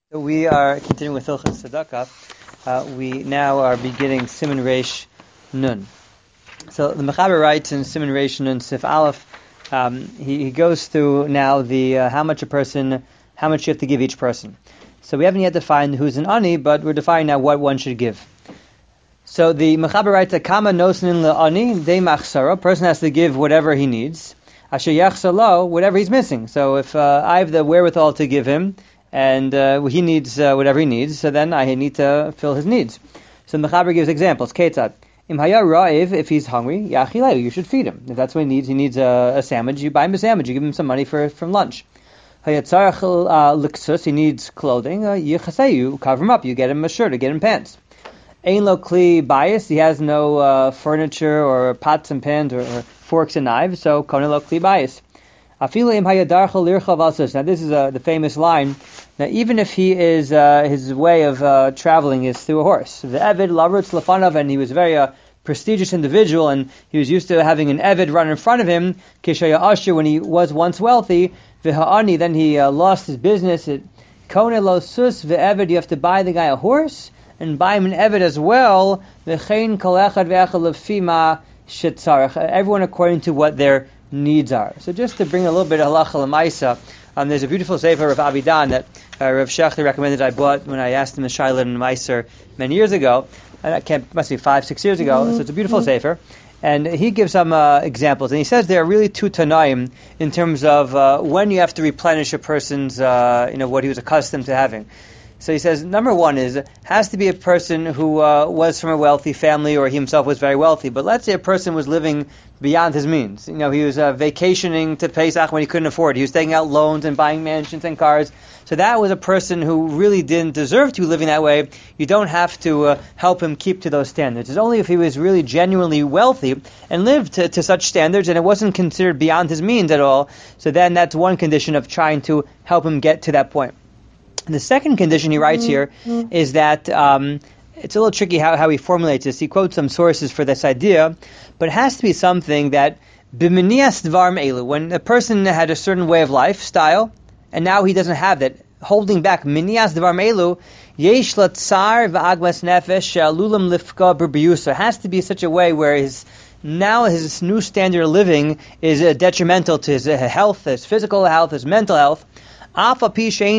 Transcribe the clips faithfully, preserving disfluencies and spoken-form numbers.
We are continuing with Hilchos Tzedakah. Uh, we now are beginning Siman Reish Nun. So the Mechaber writes in Siman Reish Nun Sif Aleph, um, he, he goes through now the uh, how much a person, how much you have to give each person. So we haven't yet defined who's an ani, but we're defining now what one should give. So the Mechaber writes that Kama Nosnin LeAni De Machsara, a person has to give whatever he needs. Asher Yachsar Lo, whatever he's missing. So if uh, I have the wherewithal to give him, and uh, he needs uh, whatever he needs, so then I need to fill his needs. So the Mechaber gives examples. Ketzad, Im Haya Ra'iv, if he's hungry, Yachileu, you should feed him. If that's what he needs, he needs a, a sandwich, you buy him a sandwich, you give him some money for from lunch. Haya Tzarech Liksus, he needs clothing, Yichasei, you cover him up, you get him a shirt, or get him pants. Ein Lo Kli Bayis, he has no uh, furniture or pots and pans or, or forks and knives, so Konen Lo Kli Bayis. Now this is uh, the famous line. Now even if he is, uh, his way of uh, traveling is through a horse. The Eved Larutz Lefanav, and he was a very uh, prestigious individual, and he was used to having an Eved run in front of him. Kishaya Asher, when he was once wealthy, V'ha'ani, then he uh, lost his business. It Kone Lo Sus V'Eved, you have to buy the guy a horse and buy him an Eved as well. V'chein Kol Echad V'Echad Lefi Ma Shetzarech, everyone according to what their needs are. So just to bring a little bit of halacha l'maisa, um, there's a beautiful sefer of Avidan that uh, Rav Shechter recommended I bought when I asked him the Shaila and Meiser many years ago. And that can't, must be five, six years ago. Mm-hmm. So it's a beautiful sefer. And he gives some uh, examples. And he says there are really two tanaim in terms of uh, when you have to replenish a person's, uh, you know, what he was accustomed to having. So he says, number one is, has to be a person who uh, was from a wealthy family, or he himself was very wealthy. But let's say a person was living beyond his means. You know, he was uh, vacationing to Pesach when he couldn't afford. He was taking out loans and buying mansions and cars. So that was a person who really didn't deserve to be living that way. You don't have to uh, help him keep to those standards. It's only if he was really genuinely wealthy and lived to, to such standards and it wasn't considered beyond his means at all. So then that's one condition of trying to help him get to that point. The second condition he writes here is that um, it's a little tricky how, how he formulates this. He quotes some sources for this idea, but it has to be something that b'minias dvarim elu, when a person had a certain way of lifestyle and now he doesn't have that, holding back minias dvarim elu, yesh latzar v'agmas nefesh alulam lifka b'rbiusa. It has to be such a way where his now his new standard of living is uh, detrimental to his uh, health, his physical health, his mental health. Even though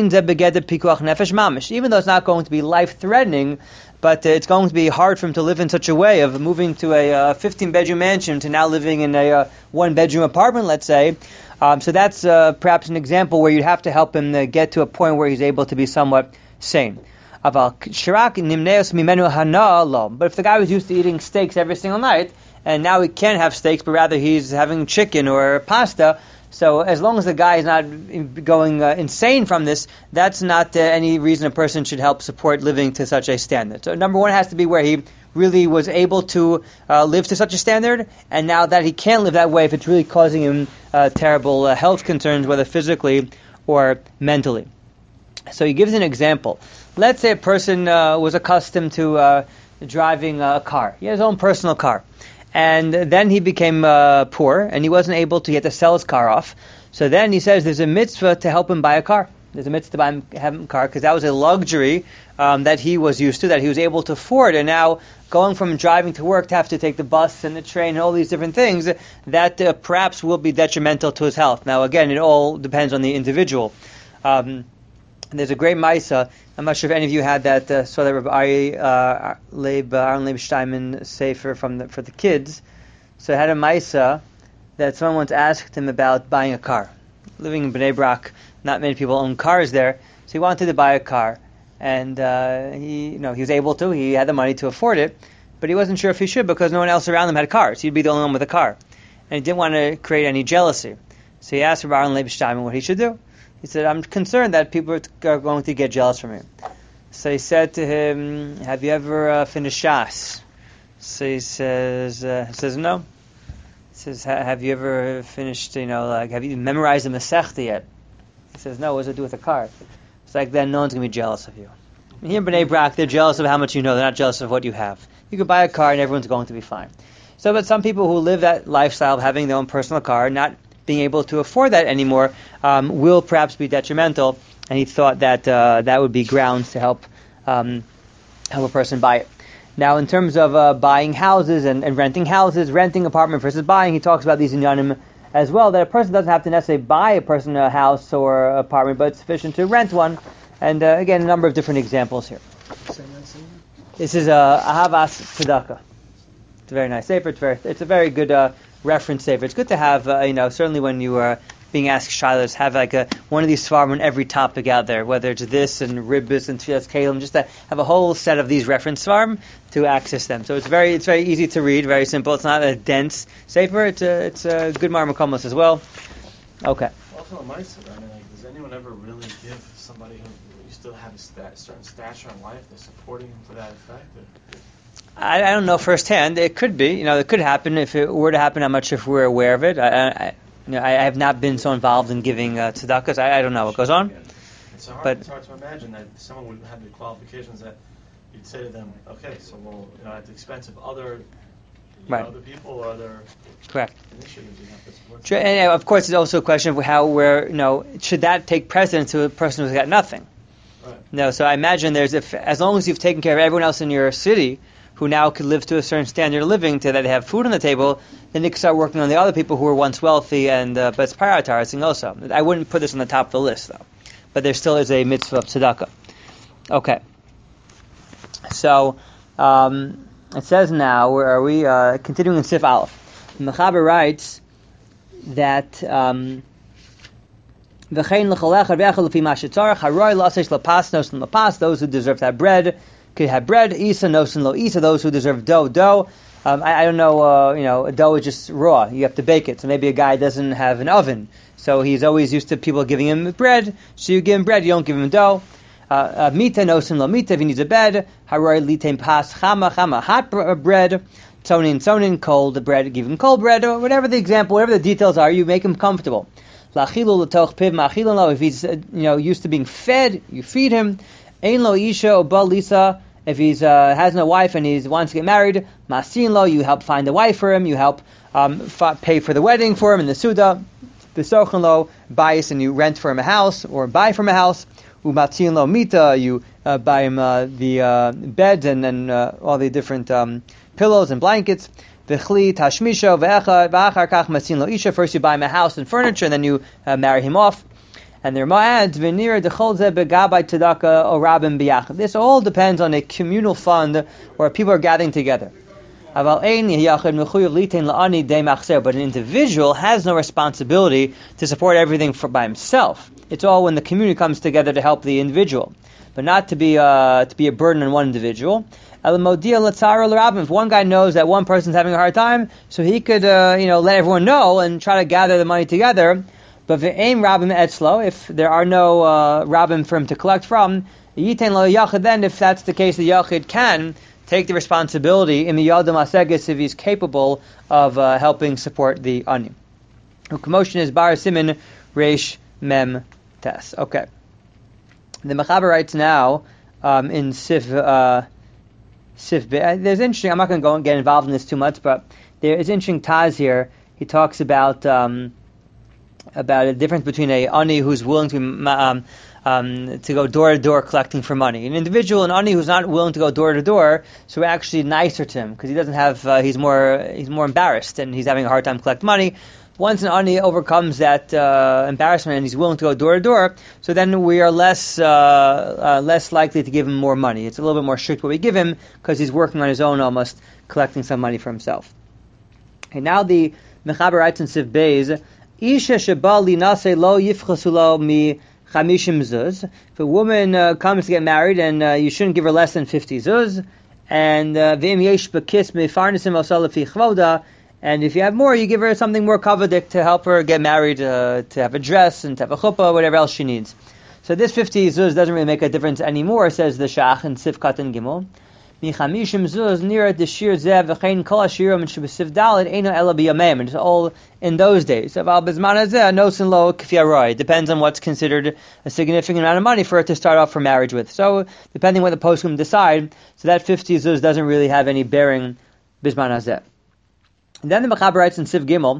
it's not going to be life-threatening, but uh, it's going to be hard for him to live in such a way of moving to a uh, fifteen-bedroom mansion to now living in a uh, one-bedroom apartment, let's say. Um, so that's uh, perhaps an example where you'd have to help him uh, get to a point where he's able to be somewhat sane. But if the guy was used to eating steaks every single night, and now he can't have steaks, but rather he's having chicken or pasta, so as long as the guy is not going uh, insane from this, that's not uh, any reason a person should help support living to such a standard. So number one has to be where he really was able to uh, live to such a standard, and now that he can't live that way, if it's really causing him uh, terrible uh, health concerns, whether physically or mentally. So he gives an example. Let's say a person uh, was accustomed to uh, driving a car. He has his own personal car. And then he became uh, poor, and he wasn't able to, he had to sell his car off. So then he says there's a mitzvah to help him buy a car. There's a mitzvah to buy him, have him a car, because that was a luxury um, that he was used to, that he was able to afford. And now going from driving to work to have to take the bus and the train and all these different things, that uh, perhaps will be detrimental to his health. Now again, it all depends on the individual. Um, there's a great Maisa. I'm not sure if any of you had that uh, saw that Rabbi Ari uh, Leib Aaron Leib Steinman sefer from the, for the kids. So it had a Maisa that someone once asked him about buying a car. Living in Bnei Brak, not many people own cars there, so he wanted to buy a car, and uh, he, you know, he was able to. He had the money to afford it, but he wasn't sure if he should because no one else around him had cars. He'd be the only one with a car, and he didn't want to create any jealousy. So he asked Rabbi Aaron Leib Steinman what he should do. He said, I'm concerned that people are going to get jealous from me. So he said to him, have you ever uh, finished Shas? So he says, uh, he says, no. He says, have you ever finished, you know, like, have you memorized the Masechta yet? He says, no, what does it do with a car? It's like, then no one's going to be jealous of you. Here in Bnei Brak, they're jealous of how much you know. They're not jealous of what you have. You could buy a car and everyone's going to be fine. So, but some people who live that lifestyle of having their own personal car, not being able to afford that anymore um, will perhaps be detrimental, and he thought that uh, that would be grounds to help um, help a person buy it. Now, in terms of uh, buying houses and, and renting houses, renting apartment versus buying, he talks about these inyanim as well, that a person doesn't have to necessarily buy a person a house or apartment, but it's sufficient to rent one. And uh, again, a number of different examples here. This is uh, Ahavas Tzedakah. It's a very nice sefer. It's very, it's a very good uh, reference sefer. It's good to have, uh, you know, certainly when you are being asked shilas, have like a one of these svarim on every topic out there, whether it's this and ribbis and tfilas kalim, just to have a whole set of these reference svarim to access them. So it's very it's very easy to read, very simple. It's not a dense sefer. It's a it's a good marmakomos as well. Okay. Also, on my side, I mean, like, does anyone ever really give somebody who used to have a stat, certain stature in life, they're supporting him to that effect? Or? I, I don't know firsthand. It could be, you know, it could happen. If it were to happen, I'm not sure if we're aware of it. I, I, you know, I have not been so involved in giving uh, tzedakahs. I, I don't know what goes on. It's hard, but it's hard to imagine that someone would have the qualifications that you'd say to them, okay, so well, you know, at the expense of other, you right. know, other people or other correct initiatives, you have to support. Sure, and uh, of course, it's also a question of how, where, you know, should that take precedence to a person who's got nothing? Right. No, so I imagine there's if as long as you've taken care of everyone else in your city, who now could live to a certain standard of living, to that they have food on the table, then they can start working on the other people who were once wealthy, and uh, but it's prioritizing also. I wouldn't put this on the top of the list, though. But there still is a mitzvah of tzedakah. Okay. So, um, it says now, where are we? Uh, continuing in Sif Aleph. The Mechaber writes that... Um, those who deserve to have bread could have bread. Isa nosin lo isa. Those who deserve dough, dough. Um, I, I don't know. Uh, you know, dough is just raw. You have to bake it. So maybe a guy doesn't have an oven, so he's always used to people giving him bread. So you give him bread. You don't give him dough. Uh, mita nosin lo mita. If he needs a bed, haroy litem pas chama chama hot bread. Tonin tonin cold bread. Give him cold bread, or whatever the example, whatever the details are. You make him comfortable. Lachilu l'toch piv ma'achilin lo. If he's uh, you know used to being fed, you feed him. Ein lo isha or bal lisa. If he's uh, has no wife and he wants to get married, masin lo. You help find a wife for him. You help um, f- pay for the wedding for him in the suda. B'sochen lo bias, and you rent for him a house or buy from a house. Umatzin lo mita. You uh, buy him uh, the uh, beds and then uh, all the different um, pillows and blankets. V'chli tashmisha ve'echad v'achar kach matzin lo isha. First you buy him a house and furniture, and then you uh, marry him off. And the Rama adds, "V'nira dechol zeh begabai tzedakah o rabim biyachad." This all depends on a communal fund where people are gathering together. But an individual has no responsibility to support everything for, by himself. It's all when the community comes together to help the individual, but not to be uh, to be a burden on one individual. If one guy knows that one person's having a hard time, so he could uh, you know let everyone know and try to gather the money together. But ve'ein rabim etzlo, if there are no uh, rabim for him to collect from, yiten lo yachid, then if that's the case, the yachid can take the responsibility in the yadam asegis if he's capable of uh, helping support the ani. Commotion is bar simin reish mem tes. Okay. The Mechaber writes now um, in Sif uh, Sif. There's interesting. I'm not going to go and get involved in this too much, but there is interesting taz here. He talks about. Um, about a difference between a ani who's willing to um, um, to go door to door collecting for money, an individual, an ani who's not willing to go door to door, so we're actually nicer to him because he doesn't have, uh, he's more he's more embarrassed and he's having a hard time collecting money. Once an ani overcomes that uh, embarrassment and he's willing to go door to door, so then we are less uh, uh, less likely to give him more money. It's a little bit more strict what we give him because he's working on his own, almost collecting some money for himself. And now the Mechaber writes in Siv Beis. Isha sheba linase lo yifchasulo mi chamishim zuz. If a woman uh, comes to get married, and uh, you shouldn't give her less than fifty zuz, and v'im yesh bekis mefarnesim osal lefi chvoda, and if you have more, you give her something more kavadik to help her get married, uh, to have a dress and to have a chuppah, whatever else she needs. So this fifty zuz doesn't really make a difference anymore, says the Shach in Sif Katan Gimel. Michamishim zuz near the shir zev v'chein kol hashirim and shebesiv dalid eino ela b'yameim. And it's all in those days. Aval bezman hazeh nosin lo k'fiaroi. Depends on what's considered a significant amount of money for it to start off for marriage with. So depending on what the poskim decide, so that fifty zuz doesn't really have any bearing bezman hazeh. And then the Mechaber writes in Siv Gimel,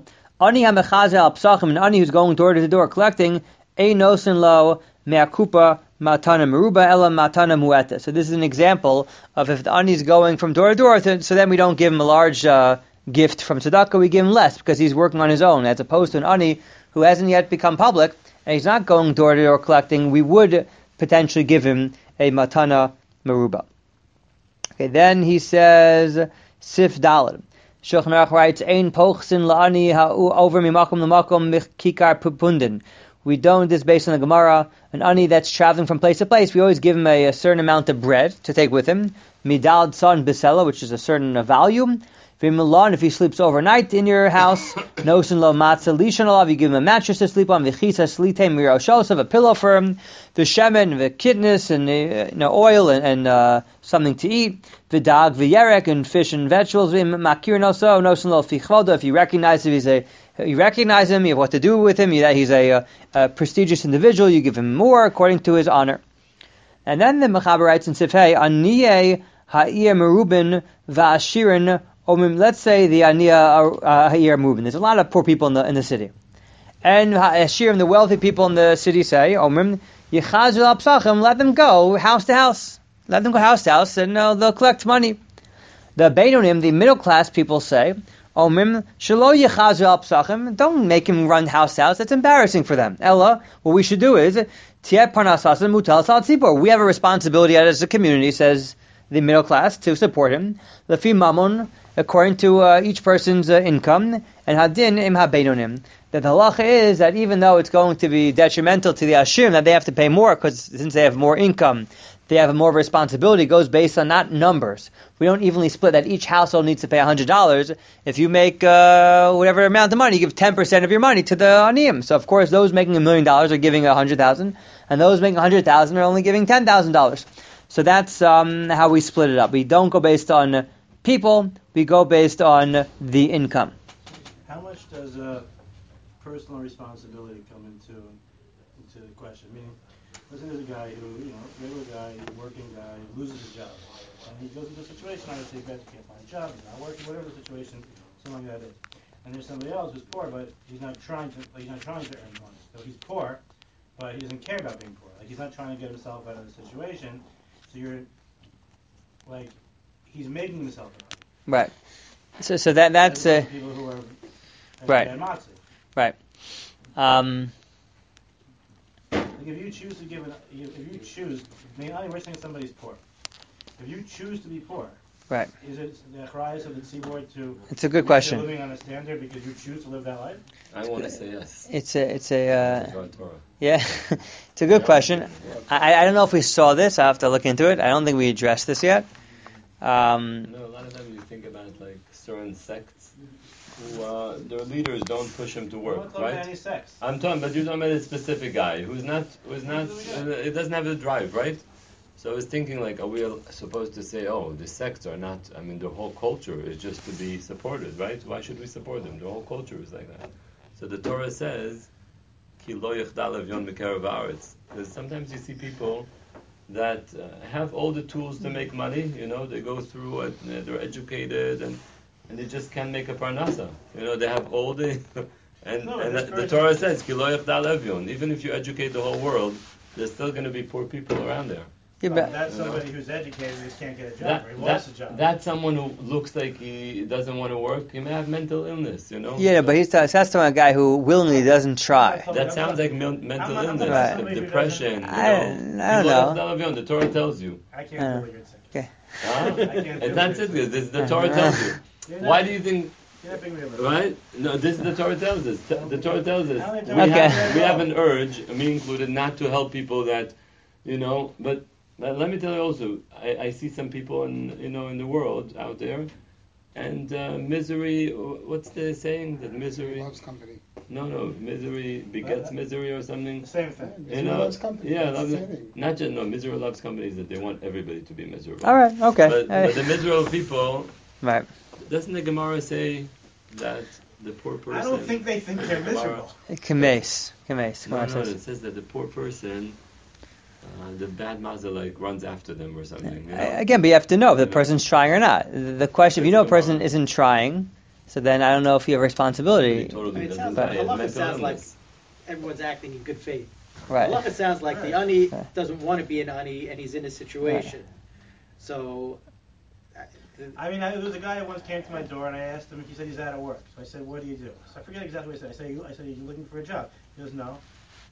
Ani hamechazel al psachim, an ani who's going door to door collecting, ein nosen lo me'akupa matana meruba ela matana mueta. So this is an example of if the ani is going from door to door, to, so then we don't give him a large uh, gift from tzedakah, we give him less because he's working on his own, as opposed to an ani who hasn't yet become public and he's not going door to door collecting. We would potentially give him a matana meruba. Okay, then he says sif daled. Shulchan Aruch writes, Ein pochsin la'ani ha'u over mimakom l'makom kikar pupundin. We don't, this based on the Gemara, an ani that's traveling from place to place, we always give him a, a certain amount of bread to take with him. Midal son bisela, which is a certain uh, value. V'milan, if he sleeps overnight in your house, nosen lo matzah lishan alav, you give him a mattress to sleep on. V'chisa slite miroshosav, a pillow for him. V'shemen, v'kidness, and uh, you know, oil, and, and uh, something to eat. V'dag, v'yerek, and fish and vegetables. V'makir noso, nosen lo fichvoda, if you recognize him, he's a You recognize him, you have what to do with him, that he's a, a, a prestigious individual, you give him more according to his honor. And then the Mechaber writes in Sifhei, Aniyeh ha'ir merubin va'ashirin omim. Let's say the Aniyeh ha'ir merubin. There's a lot of poor people in the in the city. And ha'ashirim, the wealthy people in the city say, omim, yichazul apsachim, let them go house to house. Let them go house to house and uh, they'll collect money. The Beinonim, the middle class people say, Omim shelo yechazu al psachim. Don't make him run house to house. That's embarrassing for them. Ella, what we should do is tiet parnasasan mutal sal tzibor. We have a responsibility as a community, says the middle class, to support him. Lefi mamon, according to uh, each person's uh, income, and hadin im habeinonim. That the halacha is that even though it's going to be detrimental to the ashim, that they have to pay more because since they have more income, they have more responsibility. It goes based on not numbers. We don't evenly split that each household needs to pay one hundred dollars. If you make uh, whatever amount of money, you give ten percent of your money to the aniyim. So of course those making a million dollars are giving one hundred thousand dollars, and those making one hundred thousand dollars are only giving ten thousand dollars. So that's um, how we split it up. We don't go based on people, we go based on the income. How much does uh, personal responsibility come into into the question? Meaning, listen, there's a guy who, you know, regular guy, working guy, loses his job. And he goes into a situation, I would say, he can't find a job, he's not working, whatever the situation, something like that is. And there's somebody else who's poor, but he's not trying to, like, he's not trying to earn money. So he's poor, but he doesn't care about being poor. Like, he's not trying to get himself out of the situation. So you're, like, he's making himself out. Right. So, so that that's uh, people who are right. Matzi. Right. Um. Like if you choose to give, an, if you choose, I mean, we're saying somebody's poor. If you choose to be poor, right? Is it the achrayus of the tzibor to? It's a good question. Living on a standard because you choose to live that life. I want to say yes. It's a, it's a, uh, yeah, it's a good question. I, I don't know if we saw this. I have to look into it. I don't think we addressed this yet. Um, no, a lot of times you think about like certain sects who uh, their leaders don't push him to work, I'm right? Any sex. I'm talking, but you're talking about a specific guy who's not, who's not, uh, it doesn't have the drive, right? So I was thinking, like, are we supposed to say, oh, the sects are not, I mean, the whole culture is just to be supported, right? Why should we support them? The whole culture is like that. So the Torah says, Ki lo yichdal avyon mikerav haaretz. Because sometimes you see people that uh, have all the tools to make money, you know, they go through it, they're educated, and, and they just can't make a parnasa. You know, they have all the... and no, and the, the Torah says, Ki lo yichdal avyon. Even if you educate the whole world, there's still going to be poor people around there. Yeah, but that's somebody who's educated who just can't get a job, that, or he that, lost a job. That's someone who looks like he doesn't want to work. He may have mental illness, you know. Yeah, so, but he's that's talking about a guy who willingly doesn't try. That sounds like mil- mental I'm not, illness, right. depression. You I, know. I don't know. The Torah tells you. I can't uh, believe it's okay. Huh? I can't And that's it. This, the Torah Uh-huh. tells you. You're not- Why do you think? You're not being realistic. Right? No, this is the Torah tells us. T- The Torah tells us How many we, times Okay. have, we have an urge, me included, not to help people that, you know. But uh, let me tell you also, I, I see some people in you know in the world out there, and uh, misery. What's the saying that misery loves company. No, no, misery begets Uh, misery or something. The same thing. Misery You know, loves company. yeah, That's loves, the same thing. not just no misery loves company is that they want everybody to be miserable. All right. Okay. But, Uh, but the miserable people, right. doesn't the Gemara say that the poor person? I don't think they think they're miserable. Kames. Kames. No, no, it says that the poor person, uh, the bad mazel like runs after them or something. You know? Again, but you have to know if the person's trying or not. The question, if you know a person isn't trying, So then I don't know if you have responsibility. He totally I mean, it doesn't sounds pay. like, It's halacha mental sounds like illness. everyone's acting in good faith. Right. Halacha sounds like the ani Right. doesn't want to be an ani and he's in a situation. So, uh, the- I mean, I, there was a guy who once came to my door and I asked him. He said he's out of work. So I said, "What do you do?" So I forget exactly what I said. I said, I said, "Are you looking for a job?" He goes, "No."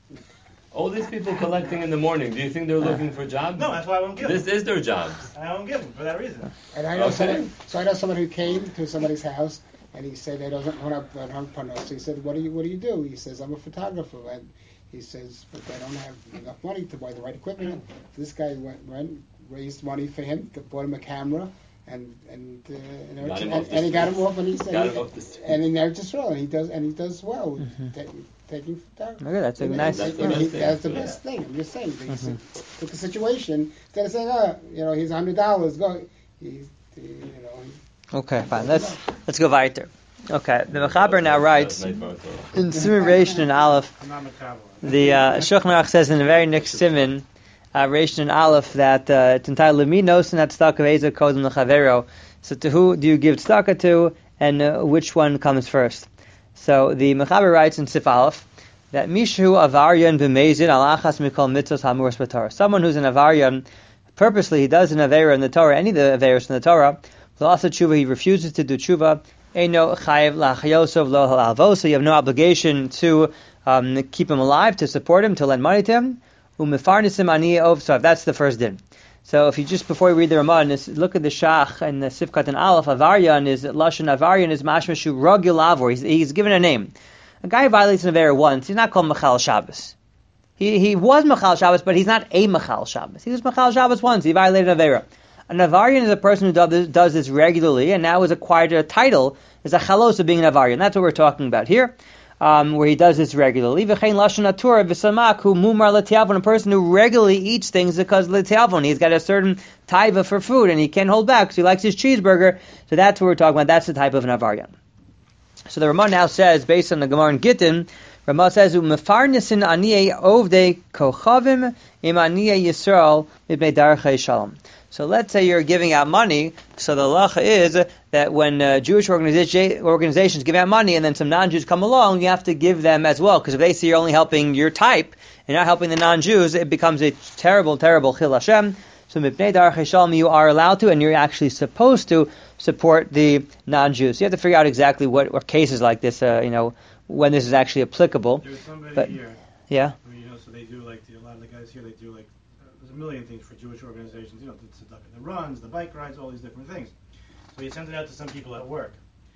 All these people collecting in the morning, do you think they're looking for jobs? No, that's why I won't give This them. is their jobs. I won't give them for that reason. And I know Okay. someone, so I know someone who came to somebody's house and he said they doesn't want to run panos. So he said, "What do you What do you do?" He says, "I'm a photographer." And he says, "But they don't have enough money to buy the right equipment." This guy went, went raised money for him, bought him a camera, and and uh, and, Got him and, off the and he got him street. off, and he said, Got he- him off the street. and in there just and he does and he does well with Mhm. ta- taking photography. Okay, that's a And- nice. That's the and he- best thing. That's the Yeah. best thing. I'm just saying. He Mhm. took a situation instead of saying, "Oh, you know, he's a hundred dollars. Go." He's, you know. He, Okay, fine. Let's let's go weiter. Okay, the Mechaber now writes That's nice Torah. in Siman Reish and Aleph. I'm not macabre. The uh, Shulchan Aruch says in the very next Siman, uh, Reish and Aleph, that uh, it's entitled "Lemi Nosen Hat Tzedakah V'Ezer Kodem L'Chavero." So to who do you give tzedakah to, and uh, which one comes first? So the Mechaber writes in Sif Aleph that Mishu Avaryan b'Mezid Alachas Mikol Mitzvos Hamuras B'Torah. Someone who's an Avaryan, purposely he does an Avera in the Torah, any of the Averas in the Torah, will also tshuva, he refuses to do tshuva. Eino chayev la'achayosov lo halavo. So you have no obligation to um, keep him alive, to support him, to lend money to him. Umefarnisim aniyov. So if that's the first din. So if you just before you read the Ramah, look at the Shach and the Sifkat and Aleph. Avaryan is lashon Avaryan is mashmashu ragil avor. He's, he's given a name. A guy who violates an Avera once, he's not called Machal Shabbos. He he was Machal Shabbos, but he's not a Machal Shabbos. He was Machal Shabbos once. He violated an Avera. A Navarian is a person who does this, does this regularly and now has acquired a title as a chalos of being an Navarian. That's what we're talking about here, um, where he does this regularly. V'chein lashon atura v'samak hu mumar l'teavon, a person who regularly eats things because l'teavon. He's got a certain taiva for food and he can't hold back, so he likes his cheeseburger. So that's what we're talking about. That's the type of an Navarian. So the Ramah now says, based on the Gemara in Gittin, Ramah says, "Umefarnisin aniyei ovdei kochavim im aniyei Yisrael mibnei darchei shalom." So let's say you're giving out money. So the halacha is that when uh, Jewish organiza- organizations give out money and then some non-Jews come along, you have to give them as well. Because if they see you're only helping your type and not helping the non-Jews, it becomes a terrible, terrible chil Hashem. So mipnei darchei shalom, you are allowed to, and you're actually supposed to support the non-Jews. So you have to figure out exactly what, what cases like this, uh, you know, when this is actually applicable. There's somebody But- here. Yeah. I mean, you know, so they do like the, a lot of the guys here. They do like uh, there's a million things for Jewish organizations. You know, the tzedakah, the runs, the bike rides, all these different things. So he sent it out to some people at work,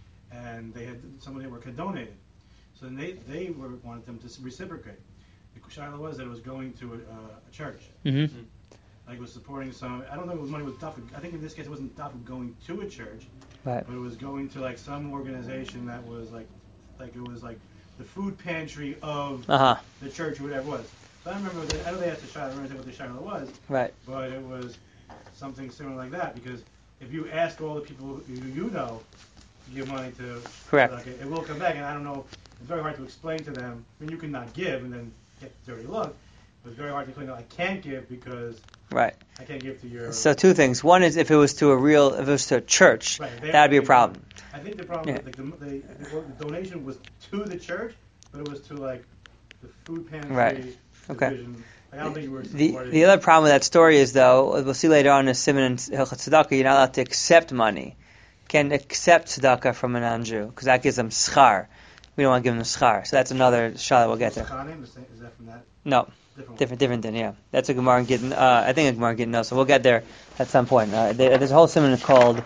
and they had somebody at work had donated. So then they they were, wanted them to reciprocate. The shaila was that it was going to a, uh, a church, Mm-hmm. like it was supporting some. I don't know if it was money with Dafka. I think in this case it wasn't Dafka going to a church, Right. but it was going to like some organization that was like, like it was like the food pantry of Uh huh. the church or whatever it was. So I remember, that, I know they asked the Shiloh, I don't remember what the Shiloh was, Right. but it was something similar like that, because if you ask all the people who you know to give money to, Correct. like, it, it will come back, and I don't know, it's very hard to explain to them. I mean, you can not give and then get the dirty look, but it's very hard to explain that I can't give because Right. I can't give to your... So two things. One is if it was to a real, if it was to a church, Right, they- that'd be a they- problem. I think the problem Yeah. was like the, the, the, the donation was to the church, but it was to like the food pantry Right. Okay. division. Like, I don't think you were The supporting. the other problem with that story is, though, we'll see later on in Siman and Hilchot Tzedakah, you're not allowed to accept money. You can't accept tzedakah from a non-Jew because that gives them schar. We don't want to give them schar. So that's another shayla we'll get there. Chanim, is that- is that from that No, different? different, different than yeah. That's a Gemara getting. Uh, I think a Gemara getting no. So we'll get there at some point. Uh, there, there's a whole Siman called.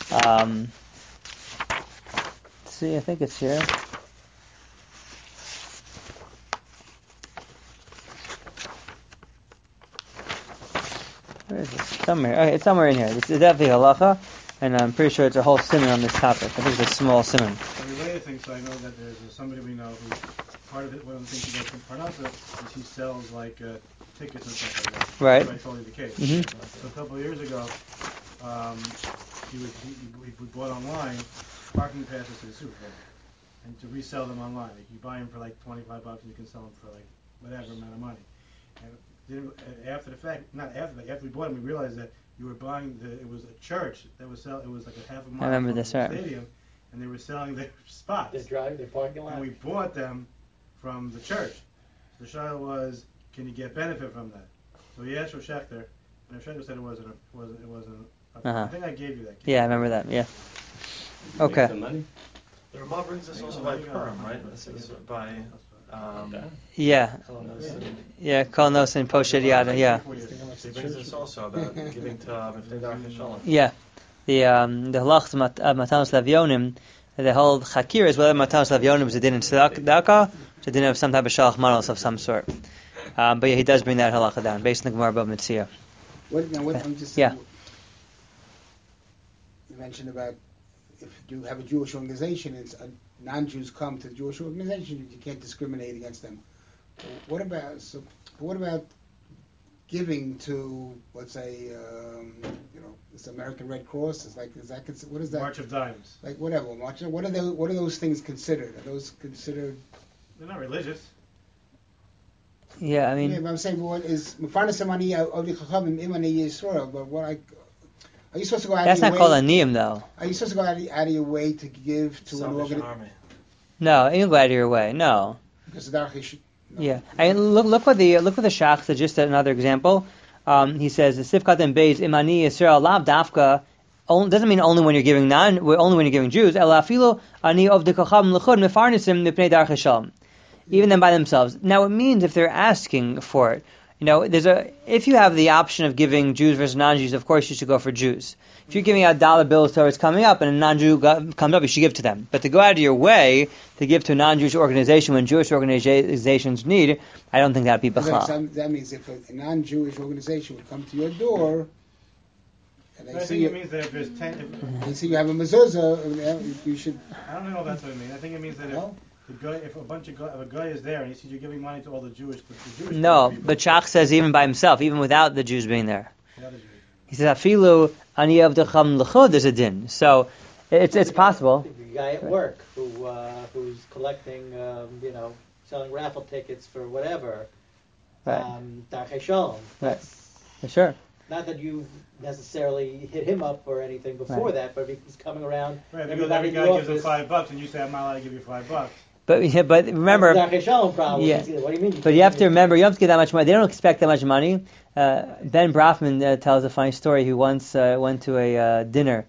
Um, let's see, I think it's here. Where is it? Somewhere. Okay, it's somewhere in here. It's definitely halacha, and I'm pretty sure it's a whole simon on this topic. I think it's a small simon. A related thing, so I know that there's uh, somebody we know who part of it, one of the things he does from Parnassa is he sells like uh, tickets and stuff like that. Right. That's totally the case. Mhm. So a couple of years ago, um, he was he, he he bought online parking passes to the Super Bowl and to resell them online. Like you buy them for like twenty-five bucks and you can sell them for like whatever amount of money. And then, uh, after the fact, not after the fact, after we bought them, we realized that you were buying the. It was a church that was sell. It was like a half a mile remember from this, the right. stadium, and and they were selling their spots. They're driving, their parking lot. And we bought them from the church. So the shaila was, can you get benefit from that? So he asked Rav Shechter, and Rav Shechter said it wasn't. A, wasn't it wasn't. A, Uh-huh. I think I gave you that. Yeah, I remember that. Yeah. Make Okay. some money? The Ramah brings this also by Purim, right? This is by um, Okay. Yeah. Kolonos and- Yeah. Kolnos and Poshet Yada. Yeah. He brings this also about giving to Mifnei Darkei Shalom. Yeah. The um the halachas of Mat- of Matanos Lavyonim, the whole chakir is whether Matanos Lavyonim is a din in tzedakah, it's a din of some type of shalach manos of some sort. Um, but yeah, he does bring that halacha down based on the Gemara about Mitzvah. What, now, what, I'm just Yeah. You mentioned about if you have a Jewish organization, it's a non-Jews come to the Jewish organization, you can't discriminate against them. What about so? What about giving to, let's say, um, you know, this American Red Cross? Is like, is that consi- what is that? March of Dimes. Like whatever. March. What are those? What are those things considered? Are those considered? They're not religious. Yeah, I mean, Yeah, but I'm saying what is Mefarnas Amani Avdi Chachamim Imani Yisrael? But what I are you supposed to go out that's of your not way? called a niyam though. Are you supposed to go out of, out of your way to give to an Salvation organization? Army. No, you don't go out of your way. No. Because the Darach should. No. Yeah, I mean, look, look what the look what the Shach said. Just another example. Um, he says, "Sifkat and Beis Imani Yisrael Lav Dafka." Only, doesn't mean only when you're giving non, only when you're giving Jews. Elafilu ani of dekacham lechud mefarnisim mipnei darchei shalom. Even them by themselves. Now it means if they're asking for it. You know, there's a if you have the option of giving Jews versus non-Jews, of course you should go for Jews. If you're giving out dollar bills to what's coming up and a non-Jew go, comes up, you should give to them. But to go out of your way to give to a non-Jewish organization when Jewish organizations need, I don't think that would be So b'chal. that means if a non-Jewish organization would come to your door and they I see think you, it means that if there's ten, if, they see you have a mezuzah, you should. I don't know if that's what it means. I think it means that if, No? the guy, if a bunch of guy, if a guy is there and he sees you giving money to all the Jewish, the Jewish No, people, but Shach says even by himself, even without the Jews being there. the other Jews. He says, "Afilu ani avdecham lechud." There's a din, so it's it's possible. The guy at work who uh, who's collecting, um, you know, selling raffle tickets for whatever. Right. Um, Darchei Shalom. Right. Sure. Not that you necessarily hit him up or anything before Right. that, but if he's coming around. Right, because everybody every in guy the gives him office- five bucks, and you say I'm not allowed to give you five bucks. But yeah, but remember, That's the Darchei Shalom problem. Yeah. What do you mean? but you have to remember, you don't have to get that much money. They don't expect that much money. Uh, Ben Brafman uh, tells a funny story. He once uh, went to a uh, dinner,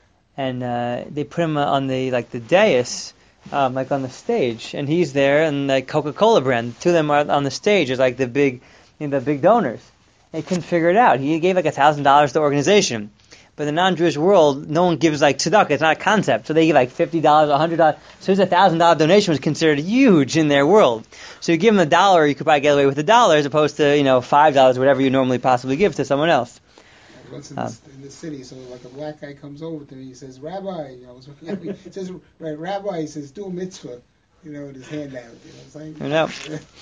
and uh, they put him on the like the dais, um, like on the stage, and he's there, and like Coca-Cola brand, two of them are on the stage as like the big, you know, the big donors. And he couldn't figure it out. He gave like a thousand dollars to the organization. But in the non-Jewish world, no one gives like tzedakah. It's not a concept. So they give like fifty dollars, a hundred dollars. So his a thousand dollar donation was considered huge in their world. So you give them a dollar, you could probably get away with a dollar as opposed to, you know, five dollars, whatever you normally possibly give to someone else. Once in, Um, the, in the city, so like a black guy comes over to me, he says, "Rabbi," you know, I was looking at me, he says, right, "Rabbi," he says, "Do a mitzvah," you know, with his hand out. You know what I'm saying? You know.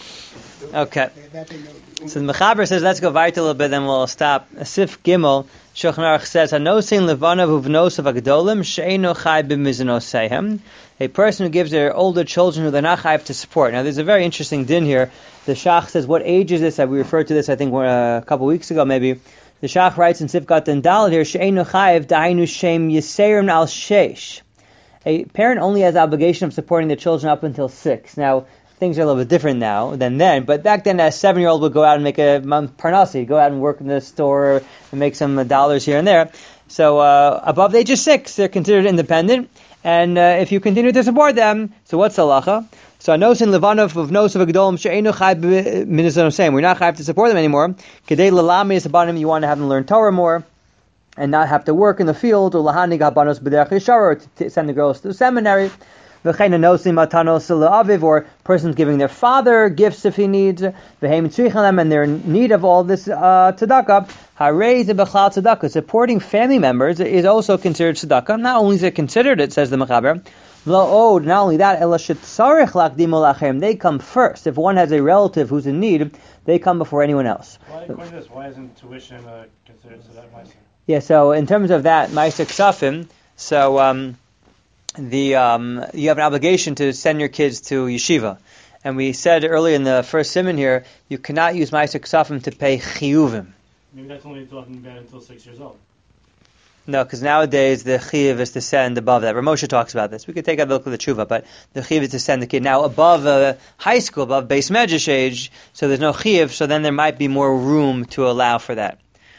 Okay. That they know. So the Mechaber says, let's go right a little bit, then we'll stop. Sif Gimel, Shulchan Aruch says, Hanosin levanav uvnosav agdolim she'eino chai b'miznoseihem. A person who gives their older children who they're not chayav to support. Now, there's a very interesting din here. The Shach says, what age is this? We referred to this, I think, a couple weeks ago, maybe. The Shach writes in Sifkat and Dalet here, she'eino chayav dainu shem yiseirim al sheish. A parent only has the obligation of supporting their children up until six. Now, things are a little bit different now than then, but back then a seven-year-old would go out and make a parnasi, go out and work in the store and make some dollars here and there. So uh, above the age of six, they're considered independent, and uh, if you continue to support them, so what's the halacha? So Anosin Levanov of Nosav Agdolim She'enu Chai B'Minizon saying we're not chai to support them anymore. Kedei Lalami Sabanim, you want to have them learn Torah more and not have to work in the field, or Lahani Gabanos B'Derech Yeshara, to send the girls to the seminary. Or persons giving their father gifts if he needs, and they're in need of all this uh, tzedakah. Tzedakah. Supporting family members is also considered tzedakah. Not only is it considered, it says the Mechaber, not only that, they come first. If one has a relative who's in need, they come before anyone else. Why, according to this, why isn't tuition uh, considered tzedakah ma'aser? Yeah, so in terms of that, ma'aser ksafim, so um, the um, you have an obligation to send your kids to yeshiva. And we said earlier in the first siman here, you cannot use ma'aser ksafim to pay chiyuvim. Maybe that's only talking about until six years old. No, because nowadays the chiyuv is to send above that. Ramosha talks about this. We could take a look at the tshuva, but the chiyuv is to send the kid now above uh, high school, above base medrash age, so there's no chiyuv, so then there might be more room to allow for that.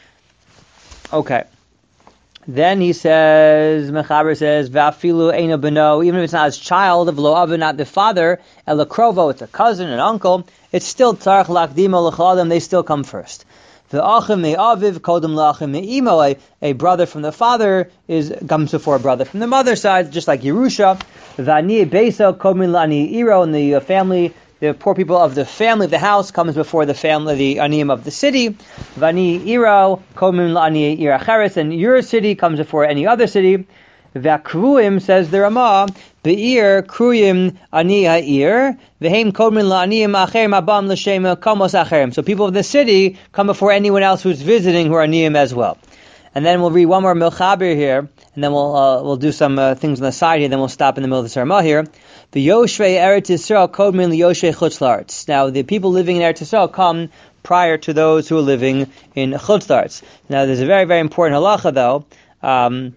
Okay. Then he says, Mechaber says, Va'afilu eino beno, even if it's not his child, of lo ava, not the father, ela krovo, it's a cousin, an uncle, it's still tzarech lakdimo l'chaladam, they still come first. The achim me'aviv kodem la'achim me'imo, a, a brother from the father is comes before a brother from the mother's side, just like Yerusha. V'ani beisa kodem la'ani iro, and the uh, family, the poor people of the family of the house comes before the family, the aniyim of the city. V'ani iro kodem la'ani ir acheres, and your city comes before any other city. V'akruim, says the Ramah, be'ir kruyim ani ha'ir, v'heim kodmin la'aniyim acherim abam l'shem kamos acherim. So people of the city come before anyone else who's visiting who are aniyim as well. And then we'll read one more milchaber here, and then we'll uh, we'll do some uh, things on the side here, then we'll stop in the middle of the Ramah here. The Yoshvei Eretz Yisrael kodmin liyoshvei chutz la'aretz. Now the people living in Eretz Yisrael come prior to those who are living in chutz la'aretz. Now there's a very, very important halacha though, um,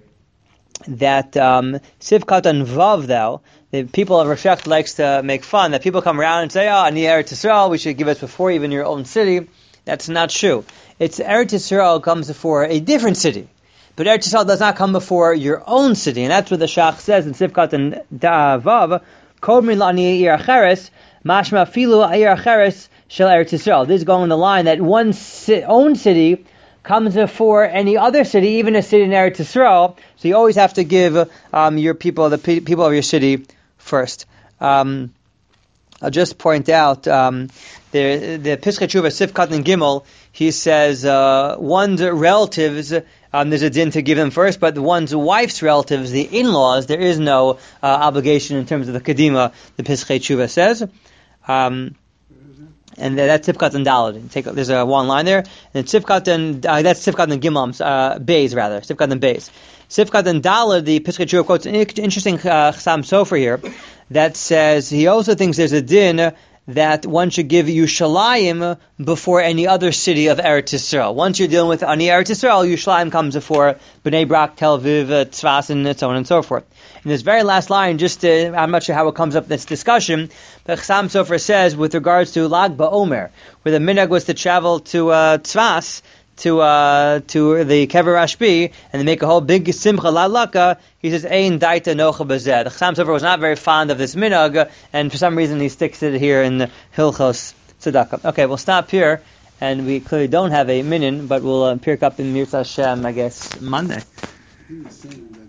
that um, Sivkat and Vav, though, the people of Rashek likes to make fun, that people come around and say, oh, Ani Eretz Yisrael, we should give us before even your own city. That's not true. It's Eretz Yisrael comes before a different city. But Eretz Yisrael does not come before your own city. And that's what the Shach says in Sivkat and Vav, Kodmin la'ani ir acheres, mashma filu ir acheres shel Eretz Yisrael. This is going on the line that one si- own city comes before any other city, even a city in Eretz Yisrael. So you always have to give um, your people, the pe- people of your city, first. Um, I'll just point out um, the the Pischei Tshuva Sivkat and Gimel. He says uh, one's relatives, um, there's a din to give them first, but the one's wife's relatives, the in-laws, there is no uh, obligation in terms of the Kedima. The Pischei Tshuva says. Um, And that's Sivkat and Daled. Take there's a one line there, and Sivkat and uh, that's Sivkat and Gimel, uh, Beis rather, Sivkat and Beis. Sivkat and Daled, the Pischei Tshuva quotes an interesting uh, Chassam Sofer here that says he also thinks there's a din that one should give Yushalayim before any other city of Eretz Yisrael. Once you're dealing with Ani Eretz Yisrael, Yushalayim comes before Bnei Brak, Tel Aviv, uh, Tzfas, and so on and so forth. In this very last line, just to, I'm not sure how it comes up in this discussion, but Chassam Sofer says with regards to Lag BaOmer, where the minhag was to travel to uh, Tzfas, to uh, to the Kever Rashbi, and they make a whole big simcha lalaka, he says, Ein daita nocha bazeh. The Chassam Sofer was not very fond of this minhag, and for some reason he sticks it here in the Hilchos Tzedakah. Okay, we'll stop here, and we clearly don't have a minyan, but we'll uh, pick up in Mirza Hashem, I guess, Monday.